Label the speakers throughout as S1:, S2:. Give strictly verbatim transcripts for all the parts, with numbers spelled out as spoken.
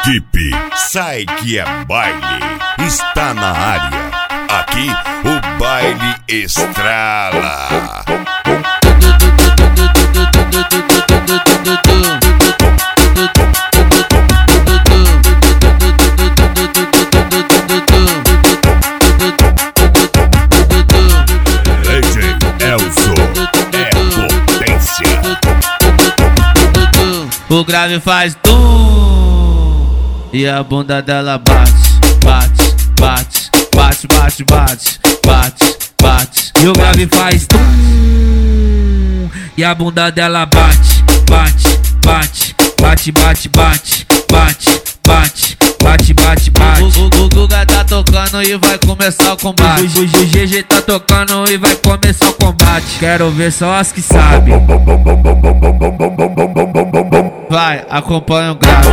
S1: Equipe Sai Que É Baile está na área. Aqui o baile estrala. Legend Elzo é potência.
S2: O grave faz tum e a bunda dela bate, bate, bate, bate, bate, bate, bate, bate. E o grave faz tum e a bunda dela bate, bate, bate, bate, bate, bate, bate, bate, bate, bate, bate. O, o, o Guga tá tocando e vai começar o combate. O, o G G tá tocando e vai começar o combate. Quero ver só as que sabem. Vai, acompanha o grave.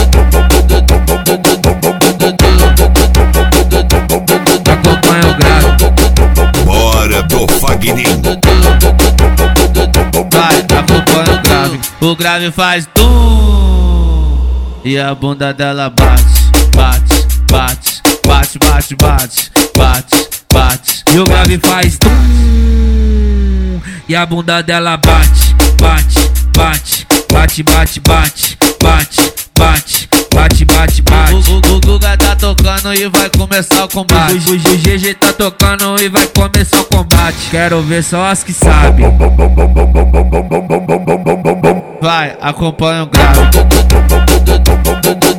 S2: Acompanha o grave.
S1: Bora do Fagninho.
S2: Vai, acompanha o grave. O grave faz tum e a bunda dela bate, bate, bate, bate, bate, bate, bate, bate. E o grave faz tum e a bunda dela bate, bate, bate, bate, bate, bate, bate, bate, bate, bate, bate. O, o, o Guga tá tocando e vai começar o combate. O, o G G tá tocando e vai começar o combate. Quero ver só as que sabem. Vai, acompanha o grave.